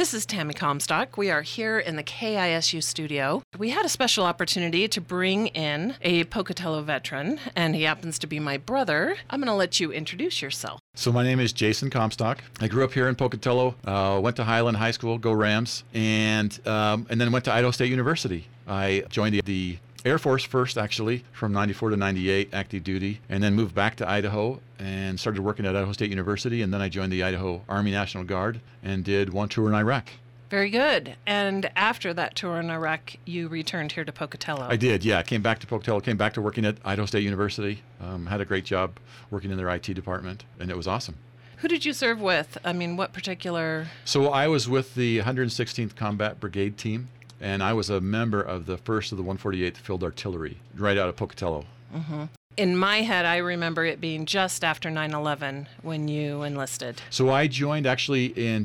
This is Tammy Comstock. We are here in the KISU studio. We had a special opportunity to bring in a Pocatello veteran, and he happens to be my brother. I'm going to let you introduce yourself. So my name is Jason Comstock. I grew up here in Pocatello, went to Highland High School, go Rams, and then went to Idaho State University. I joined the Air Force first, actually, from 94 to 98, active duty, and then moved back to Idaho and started working at Idaho State University, and then I joined the Idaho Army National Guard and did one tour in Iraq. Very good. And after that tour in Iraq, you returned here to Pocatello. I did, yeah. Came back to Pocatello, came back to working at Idaho State University, had a great job working in their IT department, and it was awesome. Who did you serve with? I mean, what particular? So I was with the 116th Combat Brigade team, and I was a member of the 1st of the 148th Field Artillery, right out of Pocatello. Mm-hmm. In my head, I remember it being just after 9/11 when you enlisted. So I joined actually in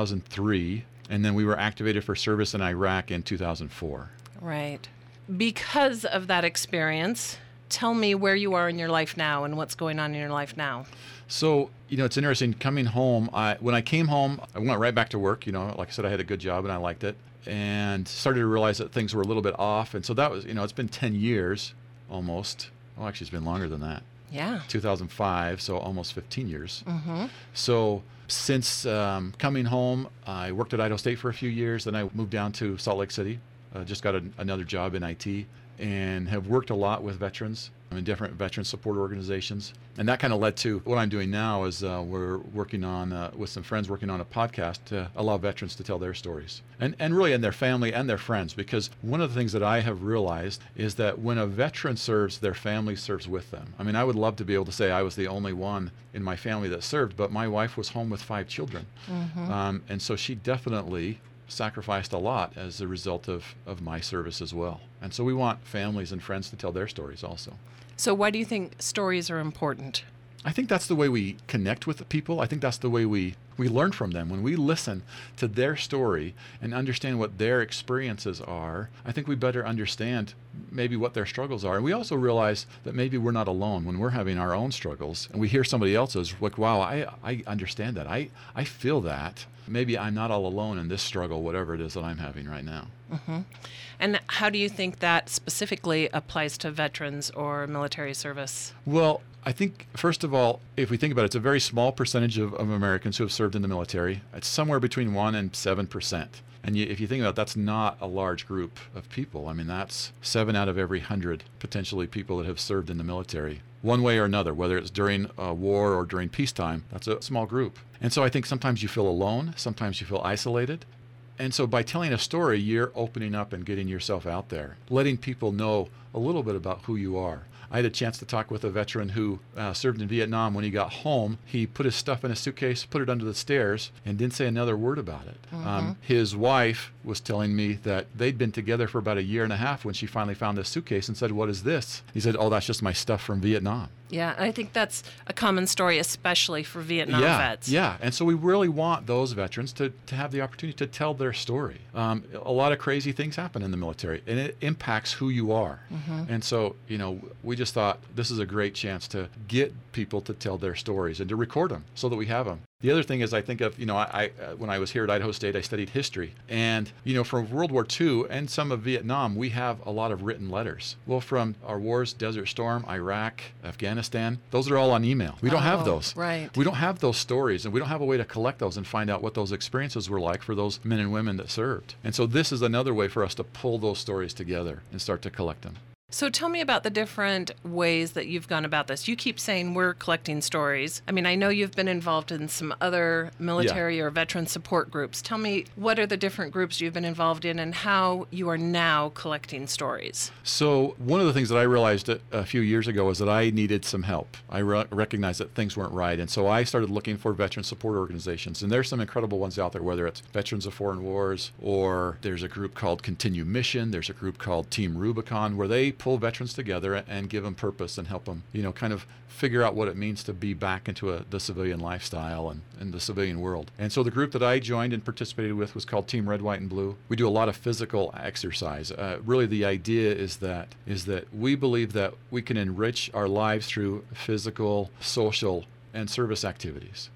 2003, and then we were activated for service in Iraq in 2004. Right. Because of that experience, tell me where you are in your life now and what's going on in your life now. So, it's interesting coming home. When I came home, I went right back to work. Like I said, I had a good job and I liked it, and started to realize that things were a little bit off. And so that was, it's been 10 years almost. Well, actually, it's been longer than that. Yeah. 2005, so almost 15 years. Mm-hmm. So since coming home, I worked at Idaho State for a few years. Then I moved down to Salt Lake City. Just got another job in IT, and have worked a lot with veterans in different veteran support organizations. And that kind of led to what I'm doing now is we're working on, with some friends, working on a podcast to allow veterans to tell their stories. And really, and their family and their friends, because one of the things that I have realized is that when a veteran serves, their family serves with them. I mean, I would love to be able to say I was the only one in my family that served, but my wife was home with 5 children. Mm-hmm. And so she definitely sacrificed a lot as a result of my service as well. And so we want families and friends to tell their stories also. So why do you think stories are important? I think that's the way we connect with people. I think that's the way we learn from them. When we listen to their story and understand what their experiences are, I think we better understand maybe what their struggles are. And we also realize that maybe we're not alone when we're having our own struggles and we hear somebody else's, like, wow, I understand that. I feel that. Maybe I'm not all alone in this struggle, whatever it is that I'm having right now. Mm-hmm. And how do you think that specifically applies to veterans or military service? Well, I think, first of all, if we think about it, it's a very small percentage of Americans who have served in the military. It's somewhere between 1% and 7%. And if you think about it, that's not a large group of people. I mean, that's 7 out of every 100 potentially people that have served in the military. One way or another, whether it's during a war or during peacetime, that's a small group. And so I think sometimes you feel alone, sometimes you feel isolated. And so by telling a story, you're opening up and getting yourself out there, letting people know a little bit about who you are. I had a chance to talk with a veteran who served in Vietnam. When he got home, he put his stuff in a suitcase, put it under the stairs, and didn't say another word about it. Mm-hmm. His wife was telling me that they'd been together for about 1.5 years when she finally found this suitcase and said, "What is this?" He said, "Oh, that's just my stuff from Vietnam." Yeah, I think that's a common story, especially for Vietnam vets. Yeah, and so we really want those veterans to have the opportunity to tell their story. A lot of crazy things happen in the military, and it impacts who you are. Mm-hmm. And so, we just thought this is a great chance to get people to tell their stories and to record them so that we have them. The other thing is I think of, when I was here at Idaho State, I studied history. And, from World War II and some of Vietnam, we have a lot of written letters. Well, from our wars, Desert Storm, Iraq, Afghanistan, those are all on email. We don't have those. Right. We don't have those stories, and we don't have a way to collect those and find out what those experiences were like for those men and women that served. And so this is another way for us to pull those stories together and start to collect them. So tell me about the different ways that you've gone about this. You keep saying we're collecting stories. I mean, I know you've been involved in some other military or veteran support groups. Tell me, what are the different groups you've been involved in and how you are now collecting stories? So one of the things that I realized a few years ago is that I needed some help. I recognized that things weren't right. And so I started looking for veteran support organizations. And there's some incredible ones out there, whether it's Veterans of Foreign Wars, or there's a group called Continue Mission. There's a group called Team Rubicon, where they pull veterans together and give them purpose and help them, kind of figure out what it means to be back into the civilian lifestyle and the civilian world. And so the group that I joined and participated with was called Team Red, White, and Blue. We do a lot of physical exercise. Really, the idea is that we believe that we can enrich our lives through physical, social, and service activities.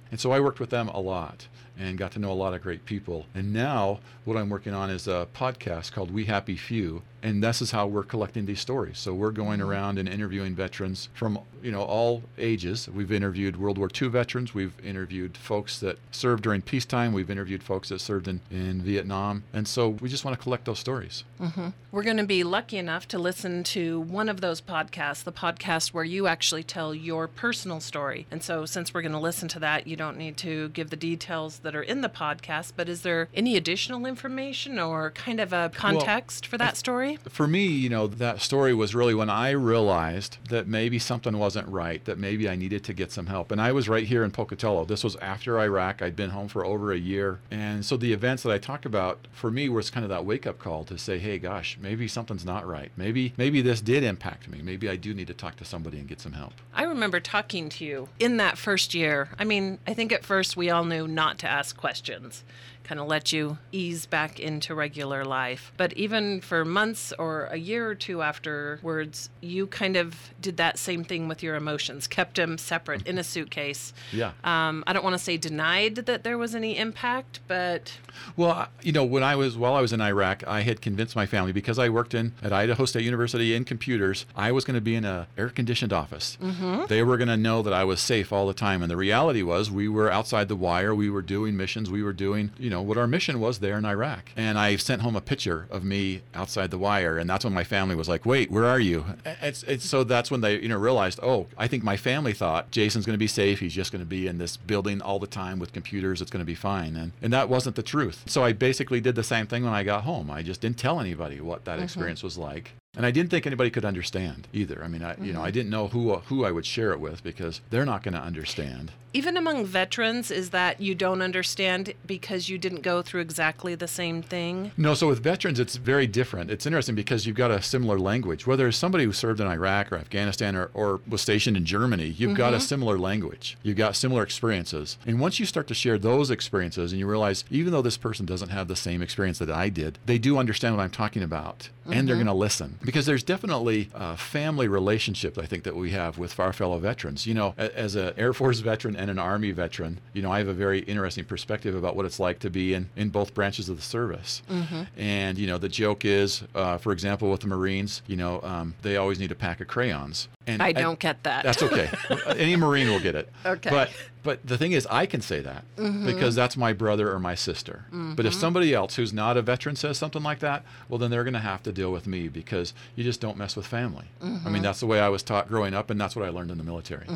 And so I worked with them a lot and got to know a lot of great people. And now what I'm working on is a podcast called We Happy Few. And this is how we're collecting these stories. So we're going around and interviewing veterans from, all ages. We've interviewed World War II veterans. We've interviewed folks that served during peacetime. We've interviewed folks that served in Vietnam. And so we just want to collect those stories. Mm-hmm. We're going to be lucky enough to listen to one of those podcasts, the podcast where you actually tell your personal story. And so since we're going to listen to that, you don't need to give the details that are in the podcast, but is there any additional information or kind of a context for that story? For me, that story was really when I realized that maybe something wasn't right, that maybe I needed to get some help. And I was right here in Pocatello. This was after Iraq. I'd been home for over a year. And so the events that I talk about for me was kind of that wake-up call to say, hey, gosh, maybe something's not right. Maybe this did impact me. Maybe I do need to talk to somebody and get some help. I remember talking to you in that first year. I mean, I think at first we all knew not to ask questions, kind of let you ease back into regular life. But even for months or a year or two afterwards, you kind of did that same thing with your emotions, kept them separate in a suitcase. Yeah. I don't want to say denied that there was any impact, but... Well, while I was in Iraq, I had convinced my family, because I worked at Idaho State University in computers, I was going to be in an air-conditioned office. Mm-hmm. They were going to know that I was safe all the time. And the reality was we were outside the wire. We were doing missions. We were doing, what our mission was there in Iraq. And I sent home a picture of me outside the wire. And that's when my family was like, wait, where are you? So that's when they, realized, oh, I think my family thought Jason's going to be safe. He's just going to be in this building all the time with computers. It's going to be fine. And that wasn't the truth. So I basically did the same thing when I got home. I just didn't tell anybody what that experience was like. And I didn't think anybody could understand either. I mean, I didn't know who I would share it with, because they're not going to understand. Even among veterans, is that you don't understand because you didn't go through exactly the same thing? No, so with veterans, it's very different. It's interesting because you've got a similar language. Whether it's somebody who served in Iraq or Afghanistan or was stationed in Germany, you've got a similar language. You've got similar experiences. And once you start to share those experiences and you realize, even though this person doesn't have the same experience that I did, they do understand what I'm talking about, and they're going to listen. Because there's definitely a family relationship, I think, that we have with our fellow veterans. As an Air Force veteran and an Army veteran, I have a very interesting perspective about what it's like to be in both branches of the service. Mm-hmm. And, the joke is, for example, with the Marines, they always need a pack of crayons. And I don't get that. That's okay. Any Marine will get it. Okay. But the thing is, I can say that because that's my brother or my sister. But if somebody else who's not a veteran says something like that, well, then they're going to have to deal with me, because you just don't mess with family. I mean, that's the way I was taught growing up, and that's what I learned in the military.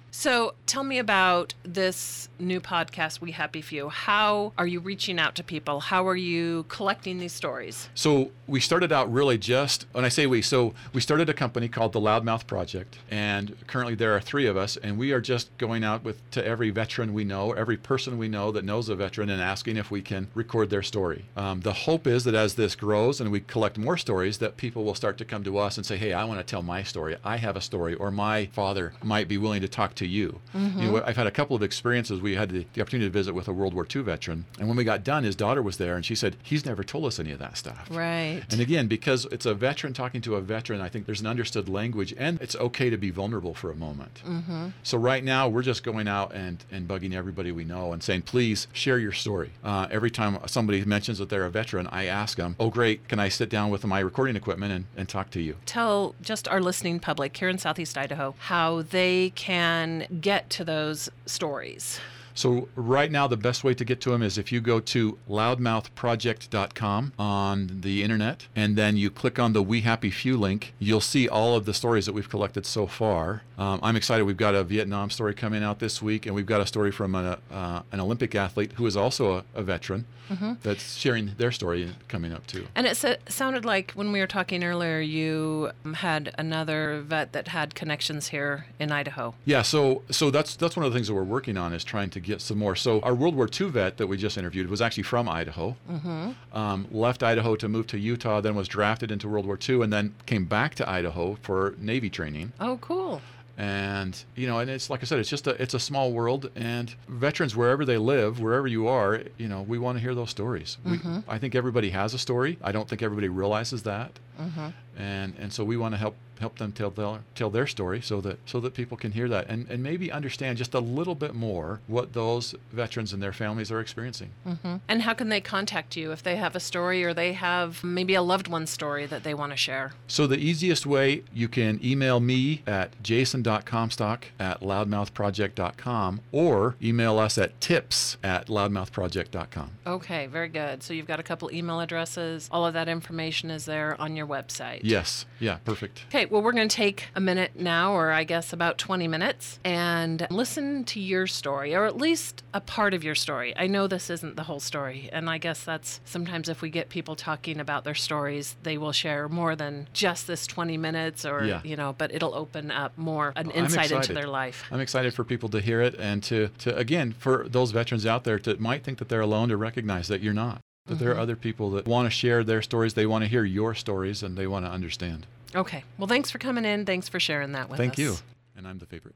So tell me about this new podcast, We Happy Few. How are you reaching out to people? How are you collecting these stories? So we started out really just, when I say we started a company called the Loudmouth Project, and currently there are 3 of us, and we are just going out to every veteran we know, every person we know that knows a veteran, and asking if we can record their story. The hope is that as this grows and we collect more stories, that people will start to come to us and say, hey, I want to tell my story. I have a story, or my father might be willing to talk to you. I've had a couple of experiences. We had the opportunity to visit with a World War II veteran, and when we got done, his daughter was there, and she said, he's never told us any of that stuff. Right. And again, because it's a veteran talking to a veteran, I think there's an understood language, and it's okay to be vulnerable for a moment. So right now, we're just going out and bugging everybody we know and saying, please share your story. Every time somebody mentions that they're a veteran, I ask them, oh, great, can I sit down with my recording equipment and talk to you? Tell just our listening public here in Southeast Idaho how they can get to those stories. So right now, the best way to get to them is if you go to loudmouthproject.com on the internet, and then you click on the We Happy Few link, you'll see all of the stories that we've collected so far. I'm excited. We've got a Vietnam story coming out this week, and we've got a story from an Olympic athlete who is also a veteran that's sharing their story coming up too. And it sounded like when we were talking earlier, you had another vet that had connections here in Idaho. Yeah, so that's one of the things that we're working on, is trying to get some more. So our World War II vet that we just interviewed was actually from Idaho, left Idaho to move to Utah, then was drafted into World War II, and then came back to Idaho for Navy training. Oh, cool. And, and it's like I said, it's a small world, and veterans, wherever they live, wherever you are, we want to hear those stories. I think everybody has a story. I don't think everybody realizes that. And so we want to help help them tell their story so that people can hear that and maybe understand just a little bit more what those veterans and their families are experiencing. Mm-hmm. And how can they contact you if they have a story or they have maybe a loved one story that they want to share? So the easiest way, you can email me at jason.comstock@loudmouthproject.com or email us at tips@loudmouthproject.com. Okay, very good. So you've got a couple email addresses. All of that information is there on your website. Yes. Yeah, perfect. Okay, well, we're going to take a minute now, or I guess about 20 minutes, and listen to your story, or at least a part of your story. I know this isn't the whole story, and I guess that's sometimes if we get people talking about their stories, they will share more than just this 20 minutes or, but it'll open up more an insight into their life. I'm excited for people to hear it and to again, for those veterans out there that might think that they're alone, to recognize that you're not. That there are other people that want to share their stories. They want to hear your stories, and they want to understand. Okay. Well, thanks for coming in. Thanks for sharing that with us. Thank you. And I'm the favorite.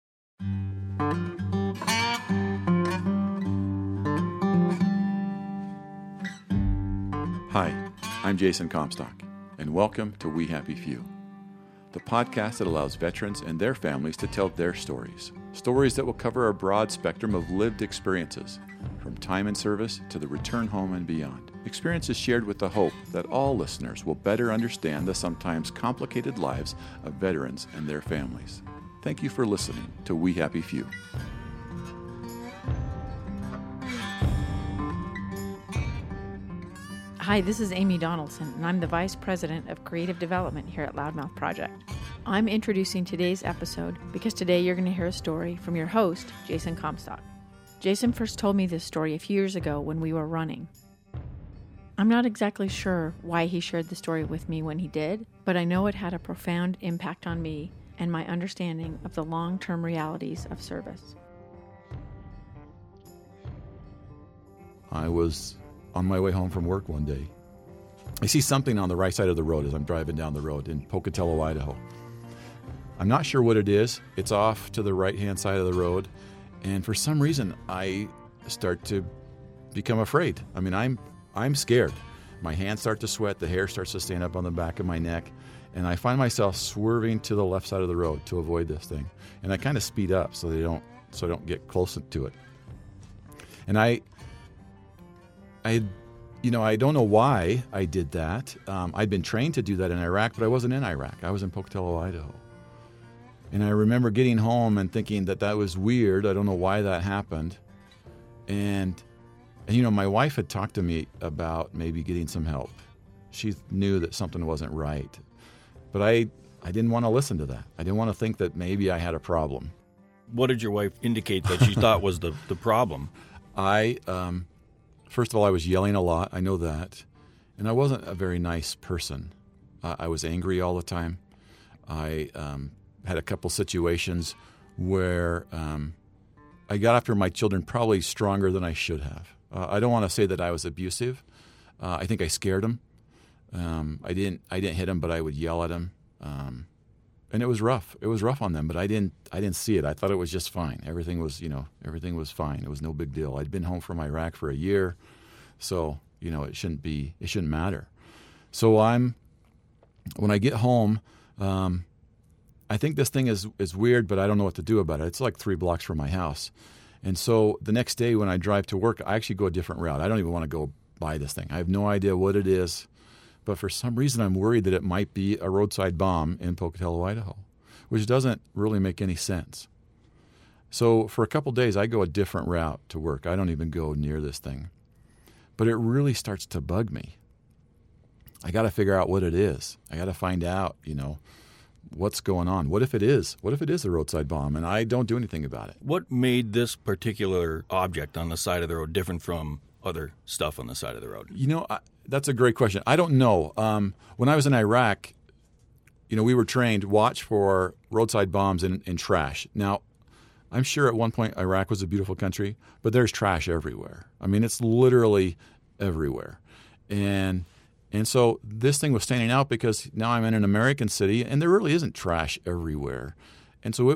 Hi, I'm Jason Comstock, and welcome to We Happy Few, the podcast that allows veterans and their families to tell their stories. Stories that will cover a broad spectrum of lived experiences, from time in service to the return home and beyond. Experiences shared with the hope that all listeners will better understand the sometimes complicated lives of veterans and their families. Thank you for listening to We Happy Few. Hi, this is Amy Donaldson, and I'm the Vice President of Creative Development here at Loudmouth Project. I'm introducing today's episode because today you're going to hear a story from your host, Jason Comstock. Jason first told me this story a few years ago when we were running. I'm not exactly sure why he shared the story with me when he did, but I know it had a profound impact on me and my understanding of the long-term realities of service. I was on my way home from work one day. I see something on the right side of the road as I'm driving down the road in Pocatello, Idaho. I'm not sure what it is. It's off to the right-hand side of the road, and for some reason, I start to become afraid. I mean, I'm scared. My hands start to sweat, the hair starts to stand up on the back of my neck, and I find myself swerving to the left side of the road to avoid this thing. And I kind of speed up so I don't get close to it. And I don't know why I did that. I'd been trained to do that in Iraq, but I wasn't in Iraq. I was in Pocatello, Idaho. And I remember getting home and thinking that was weird. I don't know why that happened. And my wife had talked to me about maybe getting some help. She knew that something wasn't right. But I didn't want to listen to that. I didn't want to think that maybe I had a problem. What did your wife indicate that she thought was the problem? First of all, I was yelling a lot. I know that. And I wasn't a very nice person. I was angry all the time. I had a couple situations where I got after my children probably stronger than I should have. I don't want to say that I was abusive. I think I scared them. I didn't hit them, but I would yell at them. And it was rough. It was rough on them, but I didn't see it. I thought it was just fine. Everything was fine. It was no big deal. I'd been home from Iraq for a year, so it shouldn't matter. So when I get home, I think this thing is weird, but I don't know what to do about it. It's like 3 blocks from my house. And so the next day when I drive to work, I actually go a different route. I don't even want to go by this thing. I have no idea what it is. But for some reason, I'm worried that it might be a roadside bomb in Pocatello, Idaho, which doesn't really make any sense. So for a couple days, I go a different route to work. I don't even go near this thing. But it really starts to bug me. I got to figure out what it is. I got to find out, what's going on. What if it is? What if it is a roadside bomb and I don't do anything about it? What made this particular object on the side of the road different from other stuff on the side of the road? That's a great question. I don't know. When I was in Iraq, we were trained, watch for roadside bombs and trash. Now, I'm sure at one point Iraq was a beautiful country, but there's trash everywhere. I mean, it's literally everywhere. And so this thing was standing out because now I'm in an American city and there really isn't trash everywhere. And so it was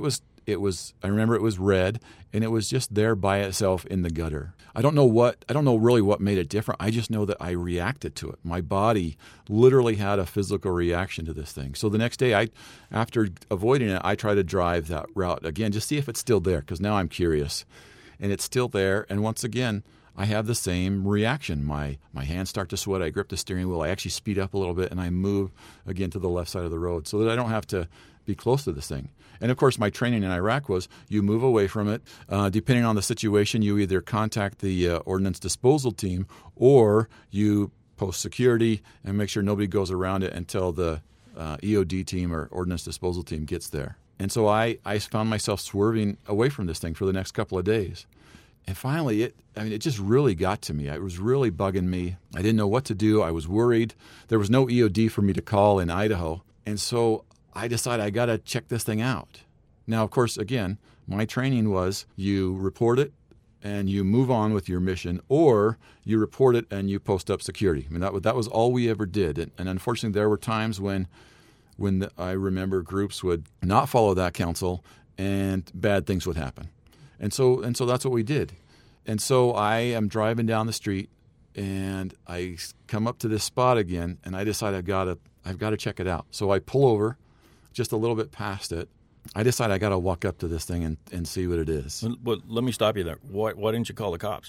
I remember it was red, and it was just there by itself in the gutter. I don't know really what made it different. I just know that I reacted to it. My body literally had a physical reaction to this thing. So the next day, after avoiding it, I try to drive that route again, just see if it's still there, because now I'm curious. And it's still there, and once again, I have the same reaction. My hands start to sweat. I grip the steering wheel. I actually speed up a little bit, and I move again to the left side of the road so that I don't have to be close to this thing. And, of course, my training in Iraq was you move away from it. Depending on the situation, you either contact the ordnance disposal team or you post security and make sure nobody goes around it until the EOD team or ordnance disposal team gets there. And so I found myself swerving away from this thing for the next couple of days. And finally, it just really got to me. It was really bugging me. I didn't know what to do. I was worried. There was no EOD for me to call in Idaho. And so I decided I got to check this thing out. Now, of course, again, my training was you report it and you move on with your mission, or you report it and you post up security. I mean, that was all we ever did. And unfortunately, there were times when I remember groups would not follow that counsel and bad things would happen. And so that's what we did. And so I am driving down the street, and I come up to this spot again, and I decide I've got to check it out. So I pull over just a little bit past it. I decide I got to walk up to this thing and see what it is. Well, let me stop you there. Why didn't you call the cops?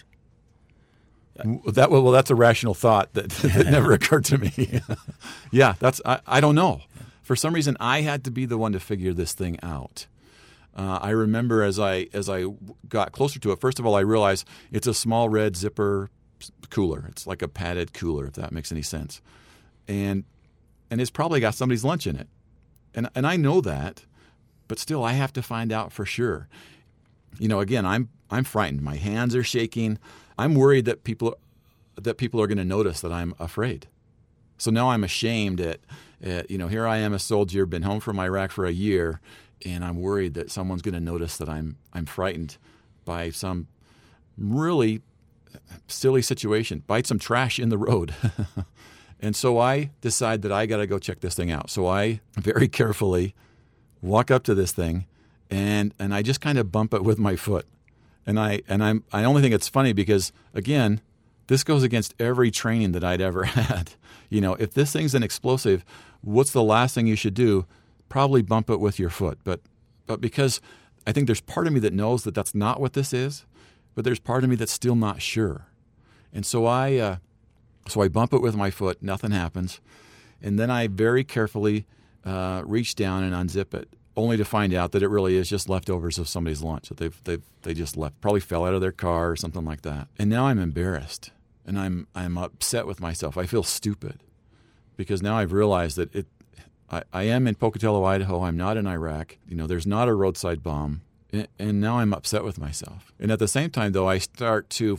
That's a rational thought that never occurred to me. Yeah, I don't know. For some reason, I had to be the one to figure this thing out. I remember as I got closer to it, first of all, I realized it's a small red zipper cooler. It's like a padded cooler, if that makes any sense. And it's probably got somebody's lunch in it. And I know that, but still I have to find out for sure. Again, I'm frightened. My hands are shaking. I'm worried that people are going to notice that I'm afraid. So now I'm ashamed at here I am, a soldier, been home from Iraq for a year, and I'm worried that someone's going to notice that I'm frightened by some really silly situation, by some trash in the road. And so I decide that I got to go check this thing out. So I very carefully walk up to this thing, and I just kind of bump it with my foot. And I only think it's funny because, again, this goes against every training that I'd ever had. If this thing's an explosive, what's the last thing you should do? Probably bump it with your foot. But because I think there's part of me that knows that that's not what this is, but there's part of me that's still not sure. And so I bump it with my foot. Nothing happens. And then I very carefully reach down and unzip it, only to find out that it really is just leftovers of somebody's lunch that they just left, probably fell out of their car or something like that. And now I'm embarrassed, and I'm upset with myself. I feel stupid because now I've realized that I am in Pocatello, Idaho. I'm not in Iraq. There's not a roadside bomb, and now I'm upset with myself. And at the same time, though, I start to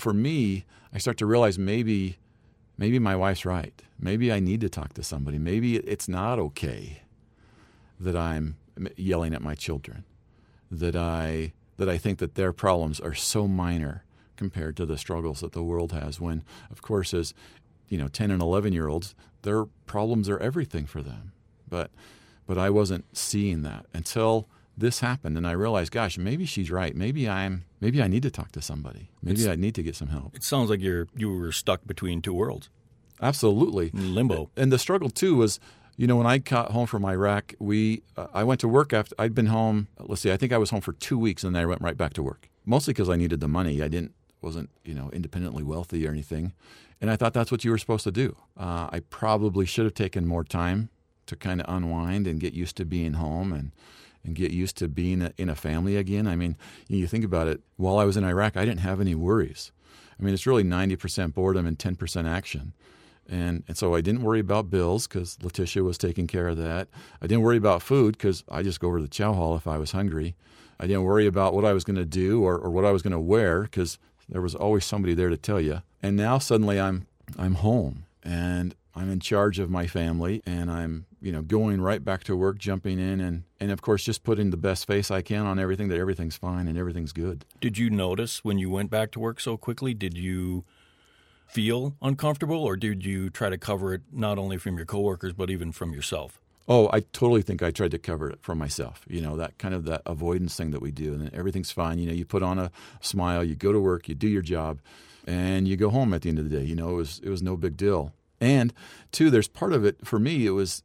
realize maybe my wife's right. Maybe I need to talk to somebody. Maybe it's not okay that I'm yelling at my children, that I think that their problems are so minor compared to the struggles that the world has, when, of course, as 10 and 11-year-olds, their problems are everything for them. But I wasn't seeing that until this happened, and I realized, gosh, maybe she's right. Maybe I need to talk to somebody. Maybe I need to get some help. It sounds like you were stuck between two worlds. Absolutely. Limbo. And the struggle, too, was, when I got home from Iraq, I went to work after I'd been home. Let's see, I think I was home for 2 weeks, and then I went right back to work, mostly because I needed the money. I wasn't independently wealthy or anything, and I thought that's what you were supposed to do. I probably should have taken more time to kind of unwind and get used to being home and get used to being in a family again. I mean, you think about it, while I was in Iraq, I didn't have any worries. I mean, it's really 90% boredom and 10% action. And so I didn't worry about bills because Letitia was taking care of that. I didn't worry about food because I just go over to the chow hall if I was hungry. I didn't worry about what I was going to do or what I was going to wear because there was always somebody there to tell you. And now suddenly I'm home and I'm in charge of my family, and I'm going right back to work, jumping in, and of course just putting the best face I can on everything, that everything's fine and everything's good. Did you notice when you went back to work so quickly? Did you feel uncomfortable, or did you try to cover it not only from your coworkers but even from yourself? Oh, I totally think I tried to cover it for myself. That kind of that avoidance thing that we do, and then everything's fine. You put on a smile, you go to work, you do your job, and you go home at the end of the day. It was no big deal. And two, there's part of it for me. It was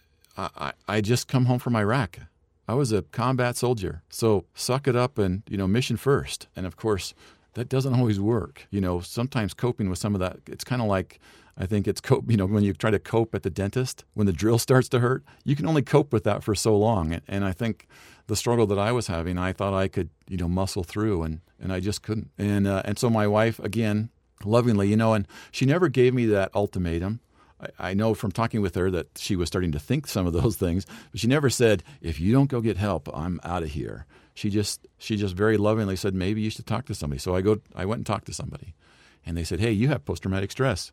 I just come home from Iraq. I was a combat soldier, so suck it up and mission first. And of course, that doesn't always work. Sometimes coping with some of that, it's kind of like, I think it's when you try to cope at the dentist, when the drill starts to hurt, you can only cope with that for so long. And I think the struggle that I was having, I thought I could, muscle through, and I just couldn't. And so my wife, again, lovingly, and she never gave me that ultimatum. I know from talking with her that she was starting to think some of those things, but she never said, if you don't go get help, I'm out of here. She just very lovingly said, maybe you should talk to somebody. So I went and talked to somebody, and they said, hey, you have post-traumatic stress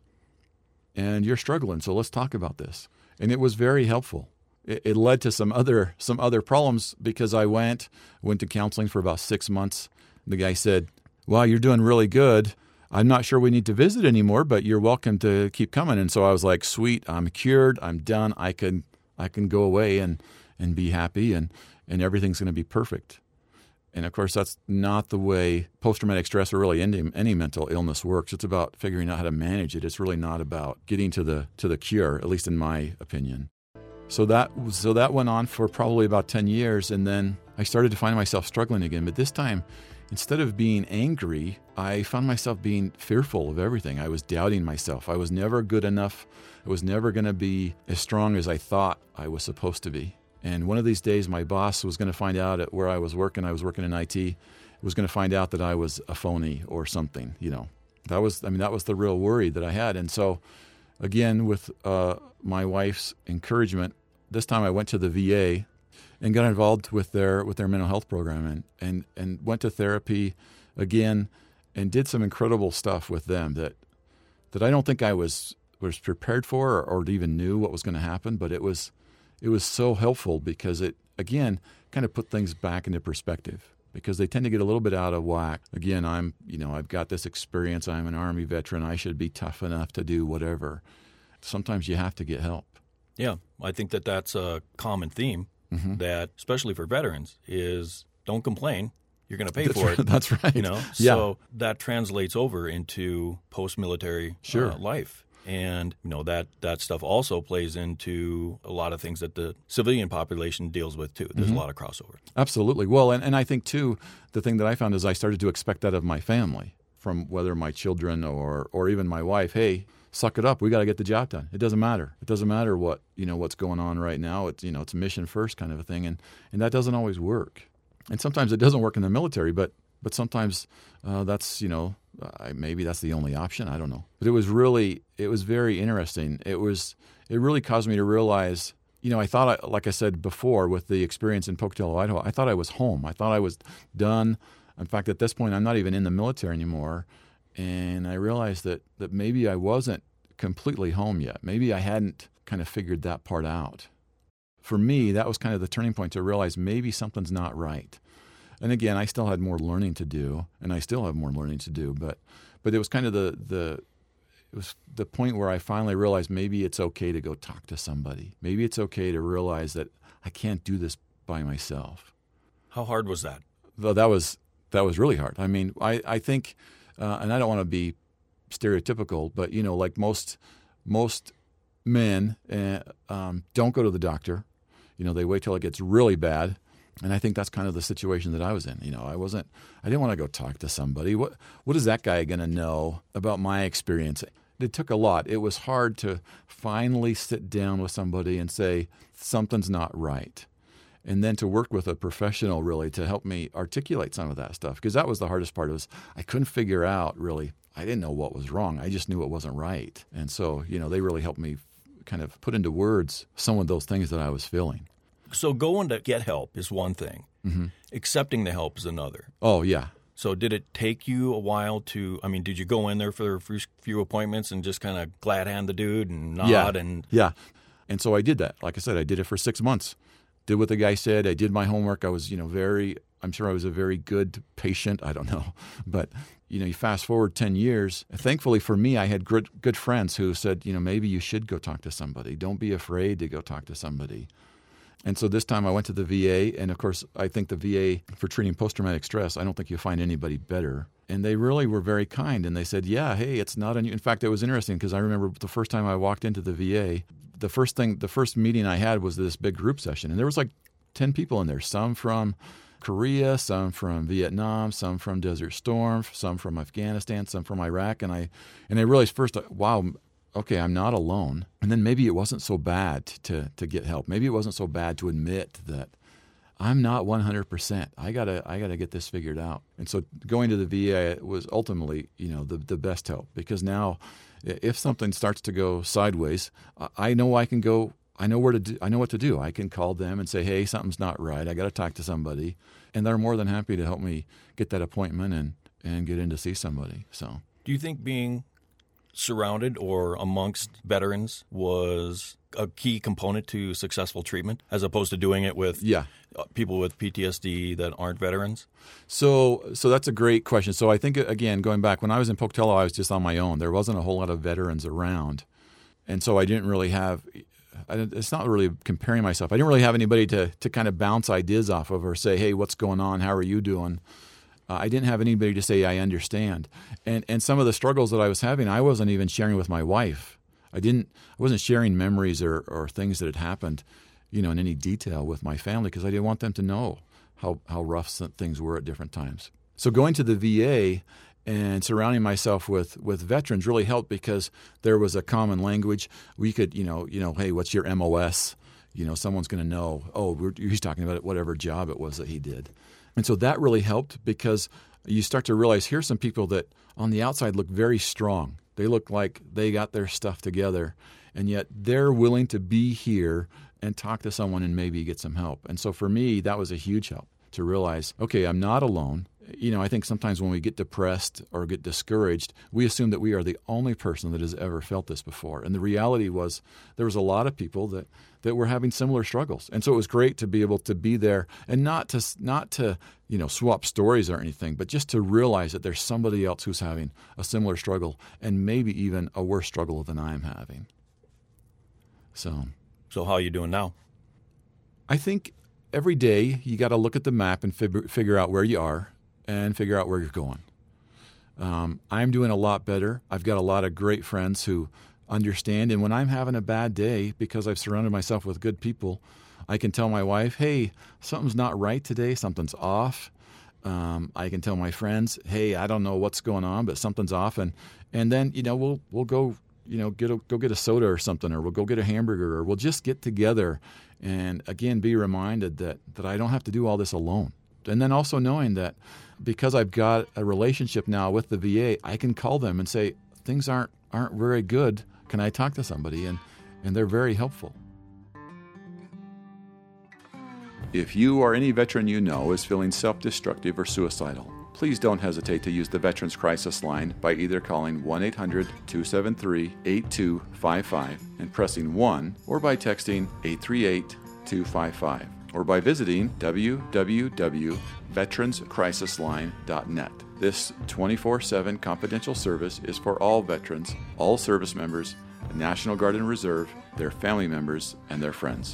and you're struggling, so let's talk about this. And it was very helpful. It led to some other problems because I went to counseling for about 6 months. The guy said, wow, you're doing really good. I'm not sure we need to visit anymore, but you're welcome to keep coming. And so I was like, sweet, I'm cured, I'm done. I can go away and be happy, and everything's going to be perfect. And of course, that's not the way post-traumatic stress or really any mental illness works. It's about figuring out how to manage it. It's really not about getting to the cure, at least in my opinion. So that went on for probably about 10 years, and then I started to find myself struggling again. But this time, instead of being angry, I found myself being fearful of everything. I was doubting myself. I was never good enough. I was never going to be as strong as I thought I was supposed to be. And one of these days, my boss was going to find out at where I was working in IT, was going to find out that I was a phony or something. That was the real worry that I had. And so, again, with my wife's encouragement, this time I went to the VA and got involved with their mental health program and went to therapy again and did some incredible stuff with them that I don't think I was prepared for or even knew what was going to happen, but it was so helpful because it, again, kind of put things back into perspective because they tend to get a little bit out of whack. Again, I've got this experience. I'm an Army veteran. I should be tough enough to do whatever. Sometimes you have to get help. Yeah, I think that's a common theme. Mm-hmm. That, especially for veterans, is don't complain. You're going to pay for it. That's right. Yeah. So that translates over into post-military life. And, that stuff also plays into a lot of things that the civilian population deals with, too. There's a lot of crossover. Absolutely. Well, and I think, too, the thing that I found is I started to expect that of my family, from whether my children or even my wife. Hey, suck it up. We got to get the job done. It doesn't matter. It doesn't matter what's going on right now. It's it's mission first kind of a thing, and that doesn't always work. And sometimes it doesn't work in the military, but sometimes that's maybe that's the only option. I don't know. But it was very interesting. It really caused me to realize. I thought, like I said before, with the experience in Pocatello, Idaho, I thought I was home. I thought I was done. In fact, at this point, I'm not even in the military anymore. And I realized that maybe I wasn't completely home yet. Maybe I hadn't kind of figured that part out. For me, that was kind of the turning point to realize maybe something's not right. And again, I still had more learning to do, and I still have more learning to do. But it was kind of the point where I finally realized maybe it's okay to go talk to somebody. Maybe it's okay to realize that I can't do this by myself. How hard was that? Well, that was really hard. I mean, I think. And I don't want to be stereotypical, but like most men don't go to the doctor. They wait till it gets really bad, and I think that's kind of the situation that I was in. I didn't want to go talk to somebody. What is that guy going to know about my experience? It took a lot. It was hard to finally sit down with somebody and say something's not right. And then to work with a professional really to help me articulate some of that stuff. Because that was the hardest part. I couldn't figure out really, I didn't know what was wrong. I just knew it wasn't right. And so, they really helped me kind of put into words some of those things that I was feeling. So going to get help is one thing. Mm-hmm. Accepting the help is another. Oh, yeah. So did it take you a while did you go in there for the first few appointments and just kind of glad hand the dude and nod? Yeah. And so I did that. Like I said, I did it for 6 months. Did what the guy said. I did my homework. I was, very I'm sure I was a very good patient. I don't know. But, you fast forward 10 years. Thankfully for me, I had good friends who said, maybe you should go talk to somebody. Don't be afraid to go talk to somebody. And so this time I went to the VA, and of course, I think the VA for treating post-traumatic stress, I don't think you'll find anybody better. And they really were very kind, and they said, yeah, hey, it's not unusual. In fact, it was interesting because I remember the first time I walked into the VA, the first meeting I had was this big group session, and there was like 10 people in there, some from Korea, some from Vietnam, some from Desert Storm, some from Afghanistan, some from Iraq, and I realized first, wow, okay, I'm not alone. And then maybe it wasn't so bad to get help. Maybe it wasn't so bad to admit that I'm not 100%. I gotta get this figured out. And so going to the VA was ultimately, the best help, because now if something starts to go sideways, I know I can go. I know I know what to do. I can call them and say, hey, something's not right. I got to talk to somebody. And they're more than happy to help me get that appointment and get in to see somebody. So, do you think being surrounded or amongst veterans was a key component to successful treatment, as opposed to doing it with people with PTSD that aren't veterans? So that's a great question. So I think, again, going back, when I was in Pocatello, I was just on my own. There wasn't a whole lot of veterans around. And so I didn't really have – it's not really comparing myself. I didn't really have anybody to kind of bounce ideas off of or say, hey, what's going on? How are you doing? I didn't have anybody to say, I understand. And some of the struggles that I was having, I wasn't even sharing with my wife. I wasn't sharing memories or things that had happened, in any detail with my family, because I didn't want them to know how rough things were at different times. So going to the VA and surrounding myself with veterans really helped, because there was a common language. We could, hey, what's your MOS? Someone's going to know, he's talking about whatever job it was that he did. And so that really helped, because you start to realize here's some people that on the outside look very strong. They look like they got their stuff together, and yet they're willing to be here and talk to someone and maybe get some help. And so for me, that was a huge help to realize, okay, I'm not alone. I think sometimes when we get depressed or get discouraged, we assume that we are the only person that has ever felt this before. And the reality was there was a lot of people that were having similar struggles. And so it was great to be able to be there and not to swap stories or anything, but just to realize that there's somebody else who's having a similar struggle, and maybe even a worse struggle than I'm having. So how are you doing now? I think every day you got to look at the map and figure out where you are and figure out where you're going. I'm doing a lot better. I've got a lot of great friends who understand. And when I'm having a bad day, because I've surrounded myself with good people, I can tell my wife, hey, something's not right today. Something's off. I can tell my friends, hey, I don't know what's going on, but something's off. And then, we'll go, go get a soda or something, or we'll go get a hamburger, or we'll just get together and, again, be reminded that I don't have to do all this alone. And then also knowing that because I've got a relationship now with the VA, I can call them and say, things aren't very good. Can I talk to somebody? And they're very helpful. If you or any veteran you know is feeling self-destructive or suicidal, please don't hesitate to use the Veterans Crisis Line by either calling 1-800-273-8255 and pressing 1, or by texting 838-255. Or by visiting www.veteranscrisisline.net. This 24/7 confidential service is for all veterans, all service members, the National Guard and Reserve, their family members, and their friends.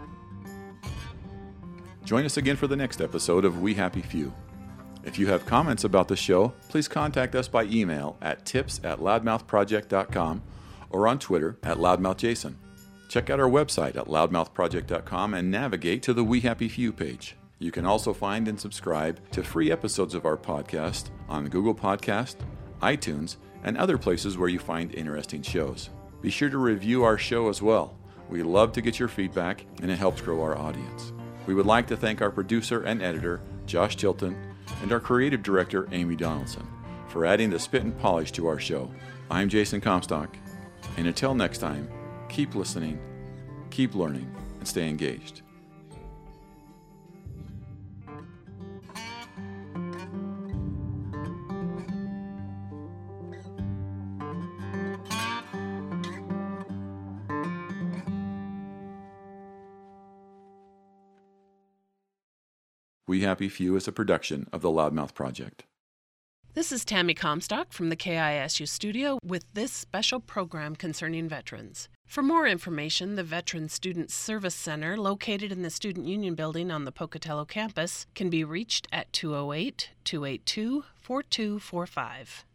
Join us again for the next episode of We Happy Few. If you have comments about the show, please contact us by email at tips@loudmouthproject.com or on Twitter @loudmouthjason. Check out our website at loudmouthproject.com and navigate to the We Happy Few page. You can also find and subscribe to free episodes of our podcast on Google Podcast, iTunes, and other places where you find interesting shows. Be sure to review our show as well. We love to get your feedback, and it helps grow our audience. We would like to thank our producer and editor, Josh Chilton, and our creative director, Amy Donaldson, for adding the spit and polish to our show. I'm Jason Comstock, and until next time, keep listening, keep learning, and stay engaged. We Happy Few is a production of the Loudmouth Project. This is Tammy Comstock from the KISU studio with this special program concerning veterans. For more information, the Veteran Student Service Center, located in the Student Union Building on the Pocatello campus, can be reached at 208-282-4245.